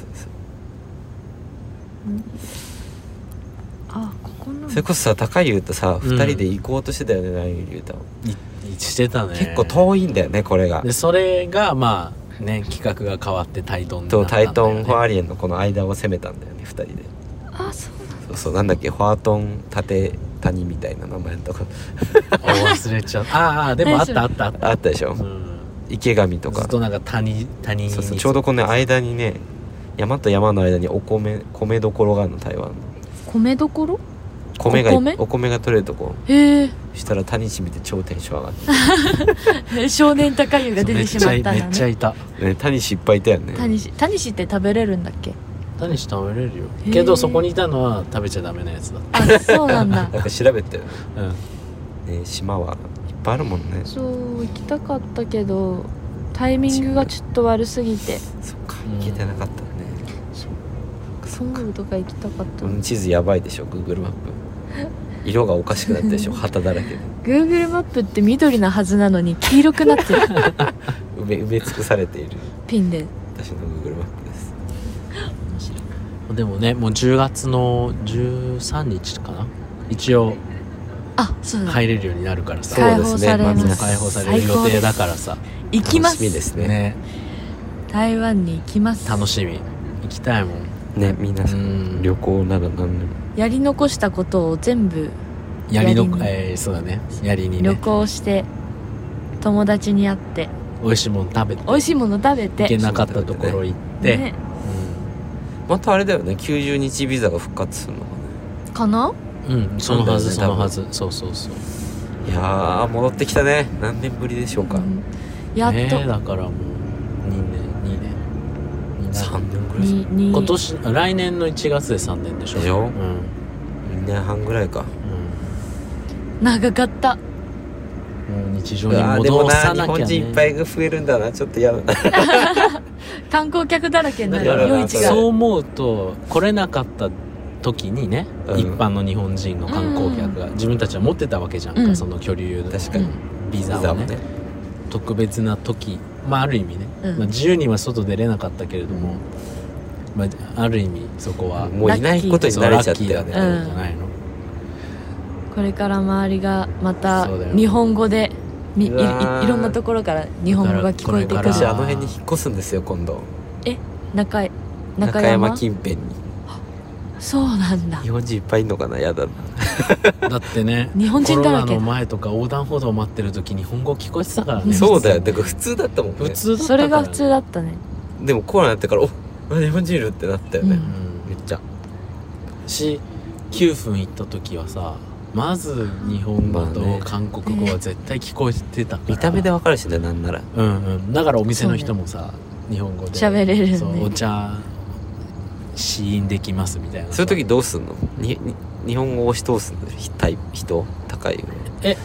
あここのそれこそさ高湯とさうん二人で行こうとしてたよね、南湯竜太。 いしてたね。 結構遠いんだよねこれが。 でそれがまあね企画が変わってタイトンになとったんだよね。 タイトンフォアリエンのこの間を攻めたんだよね二人で。 あそうなんだ。 そうそうなんだっけフォアトン縦谷みたいな名前のとこあ忘れちゃう。ああでもあったあったあった。 あったでしょ、 うん池上とか。 ずっとなんか谷谷にそうそうちょうどこの間にね山と山の間にお米米どころがあるの台湾の米どころ。 米がお米お米が取れるとこへえ。 したら谷氏見て超テンション上がっ少年高湯が出てしまったんだめっちゃね。 いた。 て、ね、谷氏いっぱいいたよね。 タニシタニシって食べれるんだっけ。 谷氏食べれるよへーけどそこにいたのは食べちゃダメなやつだっあそうなんだ。 なんか調べて、 た。うんね、島はいっぱいあるもんね。 そう行きたかったけどタイミングがちょっと悪すぎて。 そっかうん行けてなかったね。 ソウルとか行きたかったこの地図やばいでしょ Google マップ。色がおかしくなったでしょ旗だらけで。 Google マップって緑なはずなのに黄色くなってる。 埋め埋め尽くされているピンで。 私の Google マップです。 面白い。 でもねもうじゅうがつのじゅうさんにちかな一応あそうだ、 入れるようになるからさ。 解放されます、 そうですねまあ解放される予定だからさ。 行きます。 楽しみですね。 ね台湾に行きます。 楽しみ。行きたいもん。 ね皆さうんん旅行なら何でもやり残したことを全部やりのやりにえー、そうだねやりに旅ね行して友達に会って美味しいもの食べて美味しいもの食べて行けなかったところ行って、 ねまたあれだよねきゅうじゅうにちビザが復活するのかな。 かな。 うん、うん、そのはずそそうだよねのはずそうそうそういやー戻ってきたね。何年ぶりでしょうか。 うんやっと、 ねえだからもうにねんにねんになるさんねんぐらいにに今年来年のいちがつでさんねんでしょでしょうん、 にねんはんぐらいか。 長かった。 うん、もう日常うにわーでもな戻さなきゃ、ね、 日本人いっぱいが増えるんだな。ちょっと嫌だな。 観光客だらけになるだから夜市が。 そう思うと来れなかった時にね、 うん一般の日本人の観光客が自分たちは持ってたわけじゃんか、 うんその居留の確かにビザをね特別な時、まあある意味ね、 うんまあ、自由には外出れなかったけれども、まあ、ある意味そこはもういないことに慣れちゃったよね。 そうラッキーだったんじゃないの、 これから周りがまたそうだよ日本語でみいうわーいいろんなところから日本語が聞こえてくるだからこれから私あの辺に引っ越すんですよ今度。 え中井中中山山近辺に。 そうなんだ日本人いっぱいいんのかな。やだな。 だってね日本人だらけコロナの前とか横断歩道待ってる時日本語聞こえてたからねそうだよ。だから普通だったもんね。 普通だったそかられが普通だったね。 でもコロナになってからおあ日本人いるってなったよね、 うんうんめっちゃ。 しきゅうふん行った時はさまず日本語とまあね韓国語は絶対聞こえてたから、 見た目でわかるしねなんなら。 うんうんだからお店の人もさ、日本語で喋れるねそうお茶試飲できますみたいなさそういう時どうすんの。にに日本語を押し通すのひタイ人高いよね。 え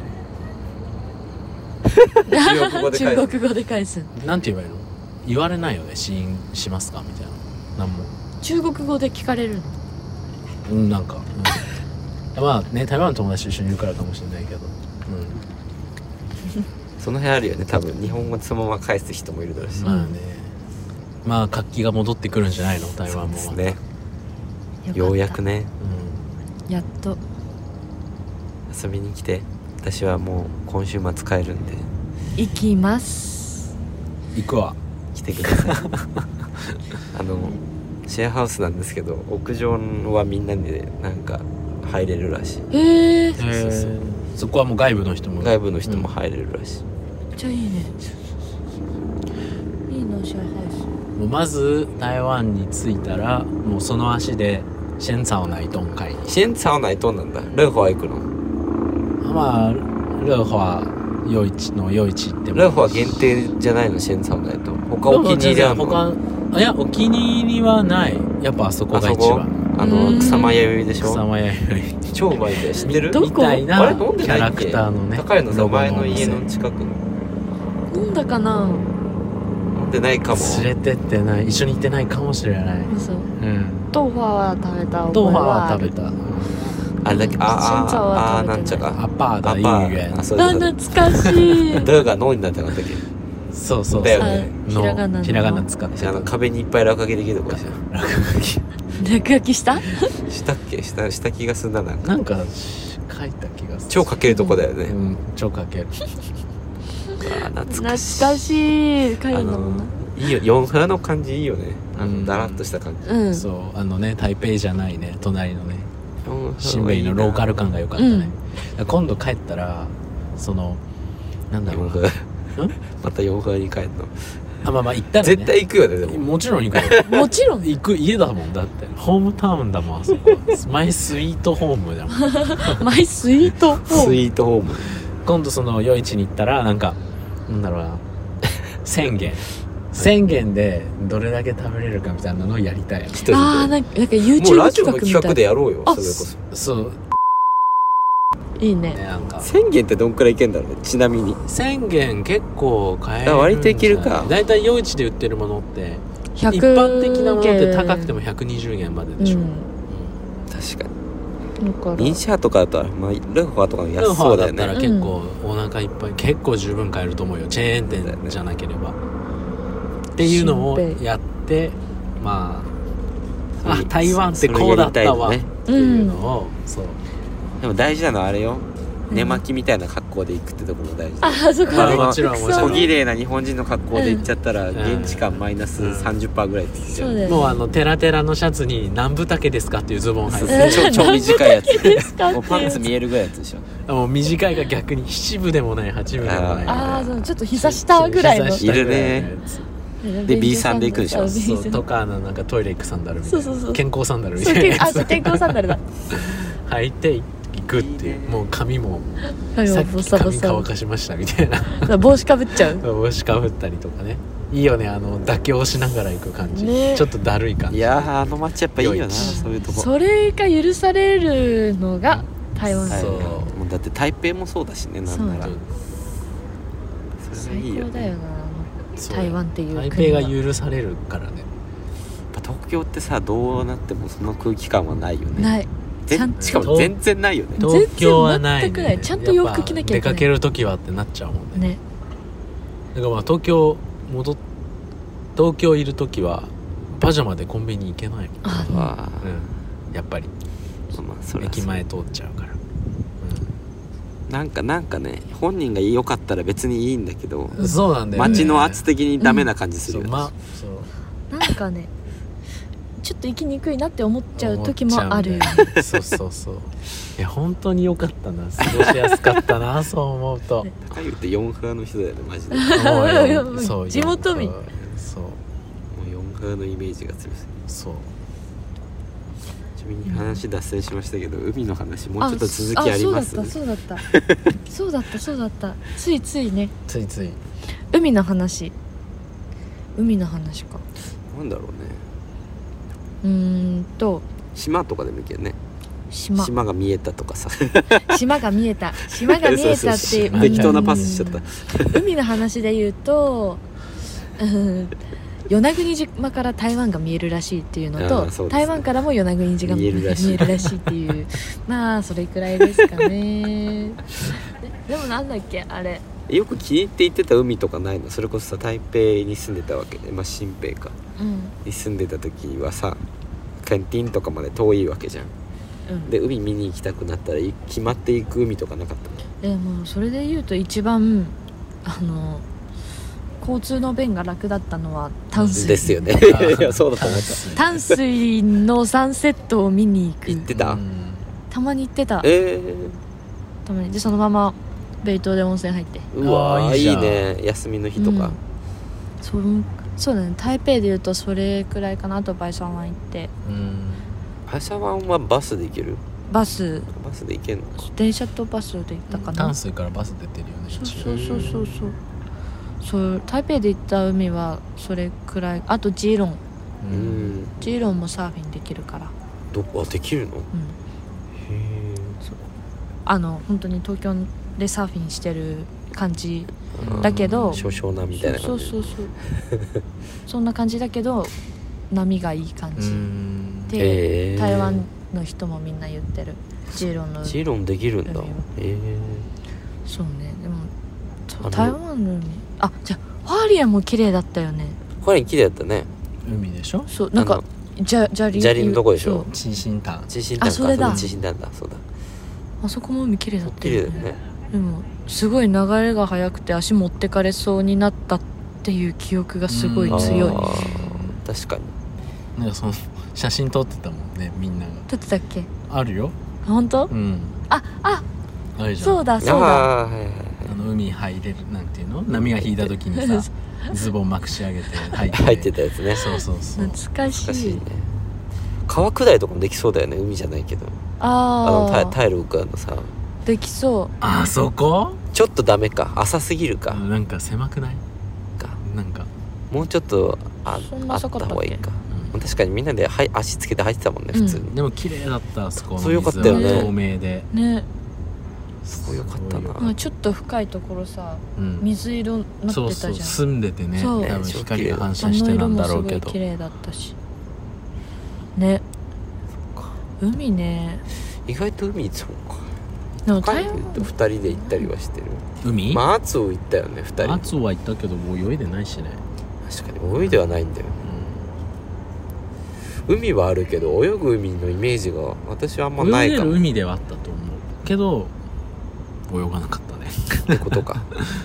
中国語で返す中国語で返す。 なんて言えばいいの言われないよね試飲しますかみたいななんも中国語で聞かれるの。 うんなんか、うん、まあね台湾の友達と一緒にいるからかもしれないけど、 その辺あるよね多分。日本語そのまま返す人もいるだろうし、 うん、まあねまあ活気が戻ってくるんじゃないの台湾もそうですね。 かったようやくねやっと遊びに来て。私はもう今週末帰るんで行きますうん、行くわ来てくださいあのシェアハウスなんですけど屋上はみんなでなんか入れるらしい。 へえ。 そうそうそうへーそこはもう外部の人も外部の人も入れるらしい、 めっちゃいいね。いいなシェアハもうまず台湾に着いたらもうその足でシェンツァオナイトン会にシェンツァオナイトンなんだ。レンホア行くの。 まあ乐華夜市の夜市行ってもラフは限定じゃないの？シェンサオだと他お気に入りあるの？ 他いやお気に入りはない。やっぱあそこが一番。 あの草間彌生でしょ。 草間彌生超うまいで知ってる？ どこみたいなあれ飲んでキャラないっけ？ クターのね高いのさロゴ前のお店家の近くの飲んだかな。 飲んでないかも。 連れてってない。一緒に行ってないかもしれない。 嘘。 うん豆腐は食べた覚え豆腐ははある。 食べた。 あれだっけ？あシェンツァオはああ食べてないなんちゃかアパーだいいあえ。 そういうこと懐かしい。 どうが脳になってなかったっけ？ そうそうだよねあひらがなのひらがな使ってたあの壁にいっぱい落書きできるとこじゃん。 落書きした？ したっけ？したした気がすんななんか。 なんか書いた気がする。 超かけるとこだよね。 うん超かける。 あ懐懐かしい。 かしい。帰あるんだもんな。 のいいよ四波の感じいいよね。あうんのだらっとした感じ。 うん。 そうあのね台北じゃないね隣のね四波新北のローカル感が良かったね。今度帰ったらそのなんだろ四うな。 波また四波に帰るの。 あまあまあ行ったらね。 絶対行くよねでも。 もちろん行くよ。 もちろん。 行く家だもんだってホームタウンだもんあそこ。マイスイートホームだもん。 マイスイート。 スイートホーム。 今度その夜市に行ったらなんかなんだろうな宣言宣言でどれだけ食べれるかみたいなのをやりたいよね。 一人で。 ああなんかなんかもう YouTube ラジオの企画企画みたい。 でやろうよ。 あそれこそ。 そういいね。 ねなんか宣言ってどんくらいいけんだろうね。ちなみに。 宣言結構買えるあ割といけるかだいたい夜市で売ってるものってひゃく一般的なものって高くてもひゃくにじゅうえんまででしょ、 うん。 確かに。 だからインシャーとかだったら、まあ、ルファとかのル安ファだったそうだよね。 ら結構お腹いっぱい、結構十分買えると思うよチェーン店じゃなければっていうのをやってまああ台湾ってこうだったわっそれやりていうのを、そうでも大事なのはあれよ。寝巻きみたいな格好で行くってとこも大事。 あそこでまあもちろんもちろん小綺麗な日本人の格好で行っちゃったら、 ん現地感マイナス さんじゅっパーセント ぐらいって言っちゃう。 そうだよね。 もうあのテラテラのシャツに南部丈ですかっていうズボン履いえて超超短いやつ。 ですかっていうもうパンツ見えるぐらいのやつでしょ。 もう短いが逆に七分でもない八分でもないみたいなああそうちょっと膝下ぐらいの。 膝下ぐらのやつで ビーさんで行くでしょあそうビーさんとかのなんかトイレ行くサンダルみたいなそうそうそう健康サンダルみそうたいなやつけあそう健康サンダルだ。 履いて行くっていう、 いいねもう髪もはいさっきボサボ髪乾サ。 かしましたみたいな帽子かぶっちゃう。 帽子かぶったりとかねいいよねあの妥協しながら行く感じ、 ねちょっとだるい感じいやーあの街やっぱいいよな。 夜市そういうとこ。 それが許されるのが台湾そうはいもうだって台北もそうだしね。なんならそうそれがいいよね。 最高だよなそう台湾っていう台国は北が許されるからねやっぱ東京ってさどうなってもその空気感はないよね。 ない。 ぜちゃんとしかも全然ないよね。 全東京はない、 全くないちゃんと洋服着なきゃいけないやっぱ出かける時はってなっちゃうもんねね。 だからまあ東京戻っ東京いる時はパジャマでコンビニ行けないもん、 ああうん、やっぱりーまあそれは駅前通っちゃうから、 なんかなんかね本人が良かったら別にいいんだけど、 うん、そうなんだよね街の圧的にダメな感じするよね。 そうまそうなんかねちょっと行きにくいなって思っちゃう時もあるよね。 そうそうそういや本当に良かったな過ごしやすかったなそう思うと高言って四波の人だよねマジで。も思うよもうそう地元民そうう四波のイメージが強すぎる。 そうちなみに話脱線しましたけど、海の話もうちょっと続きあります？ あそうだったそうだったそうだったそうだったついついねついつい海の話海の話かなんだろうね。 うーんと島とかでもいいけどね。 島島が見えたとかさ。 島が見えた島が見えたそうっていうそうそう適当なパスしちゃった。 うん海の話で言うと、うん、与那国島から台湾が見えるらしいっていうのとあーそうですね台湾からも与那国島が見えるらしい見えるらしいっていうまあそれくらいですかねででもなんだっけあれよく気に入って行ってた海とかないの？それこそさ台北に住んでたわけで、まあ新北かうんに住んでた時はさケンティンとかまで遠いわけじゃん。 うんで海見に行きたくなったらい決まっていく海とかなかったの？ でもそれで言うと一番あの交通の便が楽だったのは淡水ですよね。いやそうだと思った。 淡水のサンセットを見に行く行ってた？ うんたまに行ってたえたまにでそのままベイトで温泉入ってー、うわーいいあーいいじゃんね休みの日とか、 うんそうそうだね台北で言うとそれくらいかな。あとバイサン湾行ってうんアシャワンはバスで行ける？ バスバスで行けんのか。 電車とバスで行ったかな。 淡水からバス出てるよね。 そうそうそうそうそうそう台北で行った海はそれくらい。あとジーロン、 ううんん。 ジーロンもサーフィンできるから、 どこあできるの？へうん、 え。 あの本当に東京でサーフィンしてる感じだけど、 少々なみたいな感じ。 そうそうそうそうそんな感じだけど波がいい感うじんで、 へー台湾の人もみんな言ってるジーロンのジーロンできるんだ。へえ。 そうね。でもそうあの台湾の海、あ、じゃあファーリアも綺麗だったよね。 これ綺麗だったね。 海でしょ。 そうなんかあのじゃ砂利砂利のとこでしょそうチンシンタン。 地震弾か。 あそれだ地震弾だ。そうだ。 あそこも海綺麗だった綺麗よね。 だよね。 でもすごい流れが速くて足持ってかれそうになったっていう記憶がすごい強い。 あー確かに。 なんかその写真撮ってたもんね、みんなが。 撮ってたっけ？ あるよ。 本当？ うん。 あああるじゃん。 そうだそうだ。 あーはいはいはい。 あの海入れるなんていうの、波が引いた時にさズボンまくし上げて入って入ってたやつね。 そうそうそう。 懐かしい。 難しいね。川下りとかもできそうだよね。海じゃないけど。ああのタイあタイル浮かんのさ。 できそう。 あそこちょっとダメか。浅すぎるか。 なんか狭くないかなんか、 もうちょっとあそんあったな浅かったっけ方がいいか。 うん確かにみんなではい足つけて入ってたもんね普通に。 でも綺麗だったあそこのそうよかったよね水は透明で、 ね、 すごいよかったな。 まあ、ちょっと深いところさうん、 水色になってそうたじゃん。 そう澄んでてね、 そう多分光が反あ射してなんの色もすだろうけどごい綺麗だったしね。海ね。 意外と海そうか。 でも帰台湾ってふたりで行ったりはしてる。 海、 まあアツオ行ったよねふたり。 アツオは行ったけどもう泳いでないしね、 確かに泳いではないんだよ。海はあるけど泳ぐ海のイメージが私はあんまうん、泳げるないかもっ海ではあったと思うけど泳がなかったねてことか。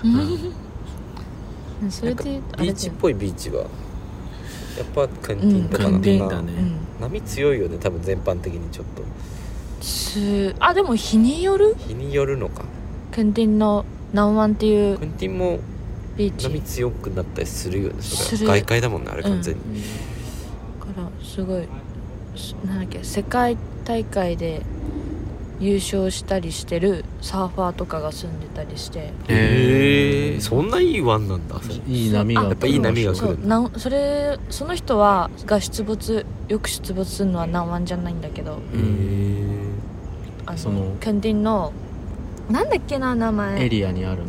うんそれでなんかあれだよビーチっぽいビーチはやっぱカンティンとかなカンティのかな。 ンだね、 うん波強いよね多分全般的にちょっと。 すあでも日による。 日によるのか。 ケンティンの南湾っていうカンティンもビーチ波強くなったりするよね。そするれは外海だもんねあれ完全に。 からすごいすなんだっけ世界大会で優勝したりしてるサーファーとかが住んでたりしてへえそんないい湾なんだ。 いい波があやっぱいい波が来るそうなんそれその人はが出没よく出没するのは南湾じゃないんだけど、 へえあのそのケンティンのなんだっけな名エ前リアにあるの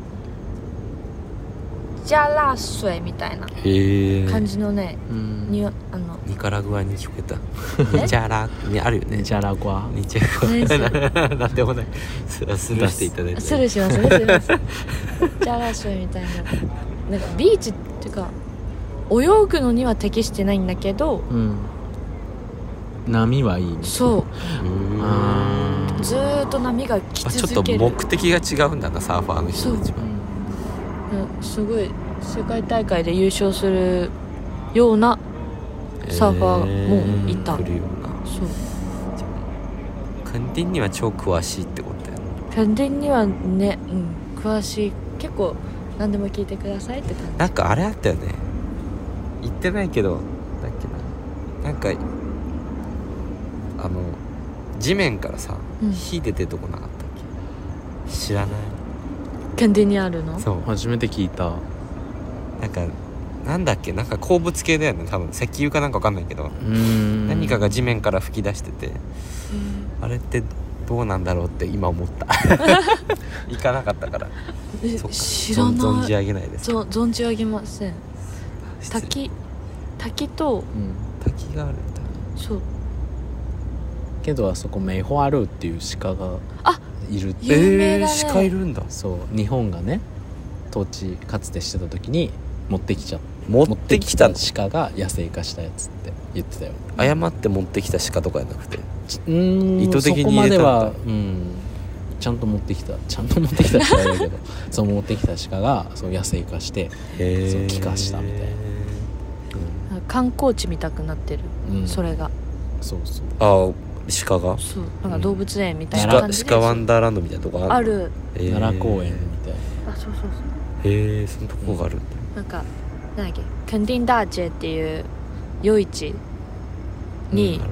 ジャラ水みたいなへえ感じのね、 うんにあのニカラグアに聞こえた。 えニチャラにあるよね。 ジャラゴアニチャ何ラグアなんでもない。ススルーしていただいて。 スルーしますねすいませんジャラ水みたいななんかビーチっていうか泳ぐのには適してないんだけどうん波はいいねそううーんあずーっと波が来あちょっと続ける。 目的が違うんだなサーファーの人たちは。 うんすごい世界大会で優勝するようなサーファーもいた、 えー来るような。 そうカンティンには超詳しいってことだよね。 キャンディンにはね、うん、詳しい結構何でも聞いてくださいって感じ。 なんかあれあったよね。言ってないけどだっけな。なんかあの地面からさ、 うん火出てるとこなかったっけ。知らない。 キャンディンにあるの？ そう初めて聞いた。 なんかなんだっけなんか鉱物系だよね多分石油かなんか分かんないけど、 うん何かが地面から吹き出しててあれってどうなんだろうって今思った行かなかったからえそっか知ら存存じない。 上げないです。 ぞ存じ上げません。 失礼滝滝とうん滝があるんだ。 そうけどあそこメイホアルーっていう鹿があいるって。 有名だねえー、鹿いるんだ。 そう日本がね統治かつてしてた時に持ってきちゃ持ってきたの持ってきた鹿が野生化したやつって言ってたよ。 誤って持ってきた鹿とかじゃなくてちうーん意図的にそこまでは入れたうんちゃんと持ってきたちゃんと持ってきた鹿だけどそう持ってきた鹿がそう野生化して、 へそう気化したみたいな観光地見たくなってる、 うん、 それがそうそうああ鹿がそうなんか動物園みたいな鹿感じで、 鹿ワンダーランドみたいなとこあるある。 へー奈良公園みたいな。 あそうそうそうへえそのとこがあるんだ。 なんかなんだっけケンティンダーチェっていう夜市に、 うんあるね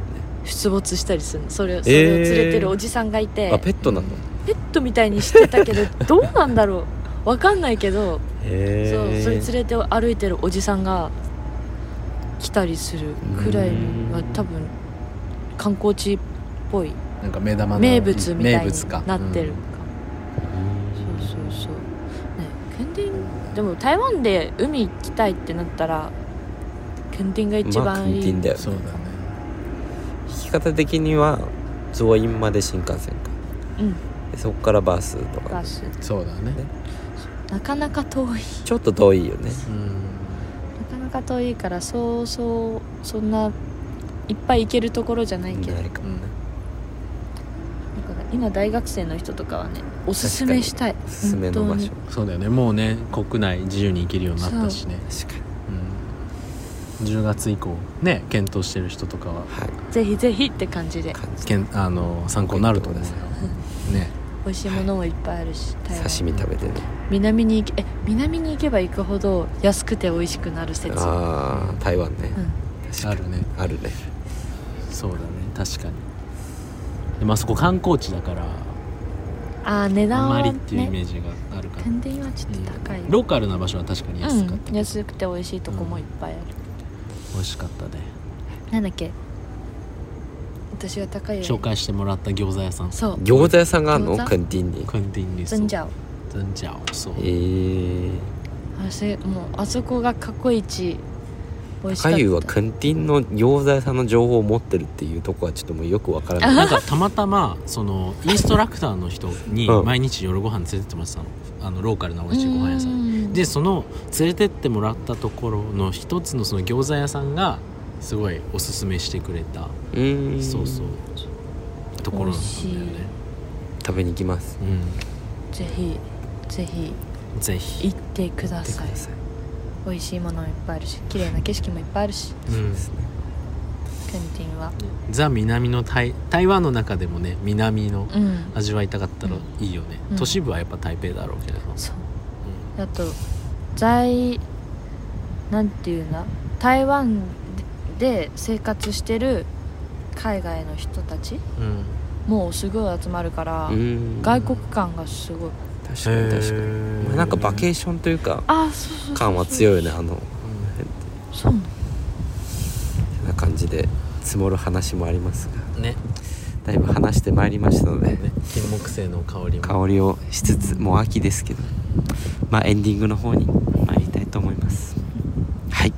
出没したりするの。それをそれを連れてるおじさんがいて、 あペットなの？ ペットみたいにしてたけどどうなんだろうわかんないけど、 へそうそれ連れて歩いてるおじさんが来たりするくらいは多分観光地っぽいなんか目玉の名物みたいに名物かなってるか、うん、そうそうそうね。垦丁でも台湾で海行きたいってなったら垦丁が一まあ番いい、 垦丁だよね。 そうだね。 引き方的には増員まで新幹線か、 うんでそこからバスとかバスそうだね。 なかなか遠いちょっと遠いよね。 うんなかなか遠いからそうそうそんないっぱい行けるところじゃないけど、 ないかもね。 だから今大学生の人とかはねおすすめしたい。 おすすめの場所。 そうだよね。もうね国内自由に行けるようになったしね。 確かに。 うん、じゅうがつ以降ね検討してる人とかははい。 ぜひぜひって感じで感じけんあの参考になると思うよね。 美味しいものもいっぱいあるし、台湾刺身食べてね。 南に行けえ南に行けば行くほど安くて美味しくなる説。 ああ台湾ね。 うん確かにあるね。 あるね。 そうだね。確かに。でまあそこ観光地だからあー値あ段はまりっていうイメねージがあるから、 天然はちょっと高い、 うんローカルな場所は確かに安かった、 うん、安くて美味しいとこもいっぱいある、 美味しかったね。 なんだっけ私が高いより紹介してもらった餃子屋さんそう餃子屋さんがあるの？ 餃子垦丁に。 クンティンリズンジャオズンジャオそう、 えー。 あれもうあそこが過去一美味しかった。 かゆは垦丁の餃子屋さんの情報を持ってるっていうとこはちょっともうよくわからない。 なんかたまたまそのインストラクターの人にうん毎日夜ご飯連れてってもらってたの、あのローカルな美味しいご飯屋さんうんで、その連れてってもらったところの一つのその餃子屋さんがすごいおすすめしてくれた、 うーん。 そうそうところなんだよね。 食べに行きます。 うぜひぜひん、ぜひ、 行ってください。 行ってください。 美味しいものもいっぱいあるし綺麗な景色もいっぱいあるし、 うん、 ですね。 ケンティンはザ南の台台湾の中でもね南のうん味わいたかったらいいよね、 うん都市部はやっぱ台北だろうけど、 そうあと在なんていうんだ台湾で生活してる海外の人たちうんうん、 もうすごい集まるから、 うーん。 外国感がすごい。 確かに確かに。まあなんかバケーションというかあそうそうそう感は強いよね。あのそうなのな感じで積もる話もありますが、 ねだいぶ話してまいりましたので、 ね金木犀の香りも香りをしつつもう秋ですけど、まあエンディングの方に参りたいと思います。はい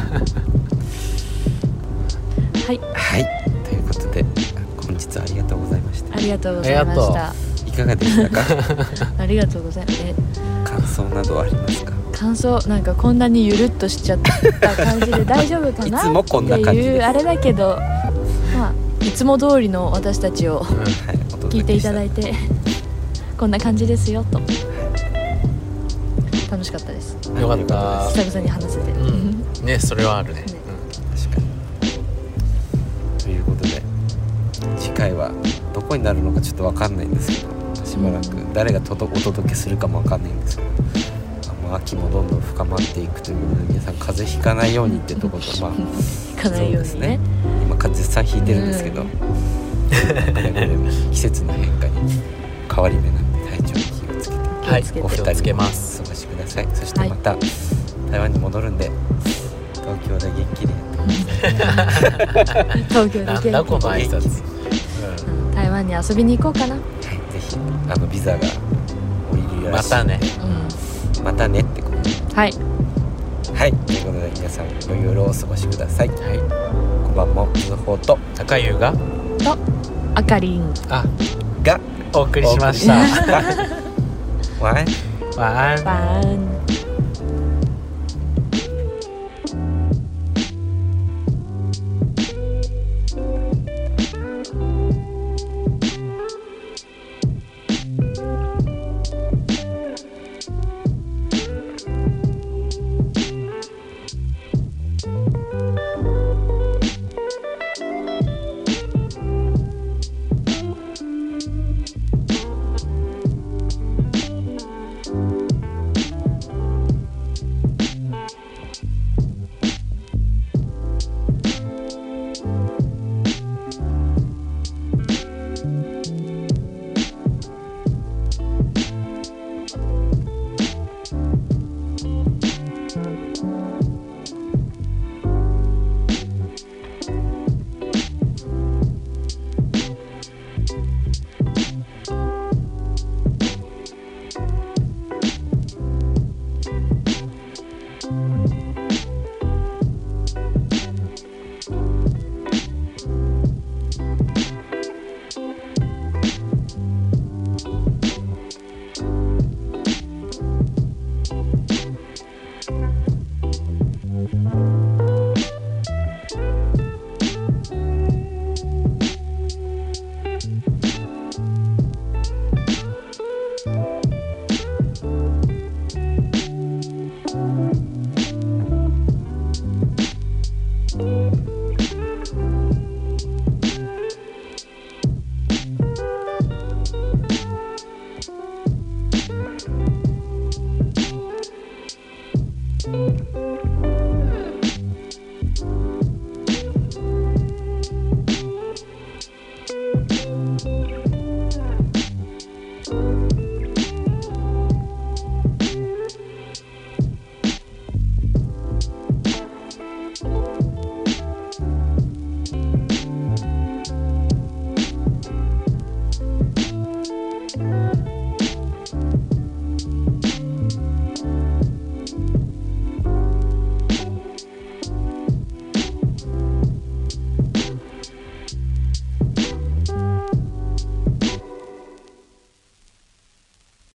はいはいということで本日はありがとうございました。 ありがとうございましたいかがでしたか？ ありがとうございます。え感想などはありますか？ 感想なんかこんなにゆるっとしちゃった感じで大丈夫かないつもこんな感じですっていうあれだけど、まあいつも通りの私たちをはい、お届け聞いていただいててこんな感じですよと楽しかったです。 よかった久々に話せて、 うんねそれはあるねね確かに。ということで次回はどこになるのかちょっと分かんないんですけど、しばらく誰がとどお届けするかも分かんないんですけど、まあ、秋もどんどん深まっていくということで皆さん風邪ひかないようにってとことまあ行かないようにね。 今風邪さんひいてるんですけど、 うん季節の変化に変わり目なんで体調に気をつけてはい気をつけてお気をつけますお過ごしください。そしてまた台湾に戻るんで東京で元気でやってください。 東京でなんだこの挨拶、 うん台湾に遊びに行こうかな。 はい、ぜひあのビザが降りるうん、 らしいまたねうまたねってことでんはいはいということで皆さん良い夜をお過ごしください。 はこんばんも通報とい高優がとあかりんあがお送りしました晚安晚安バーンす。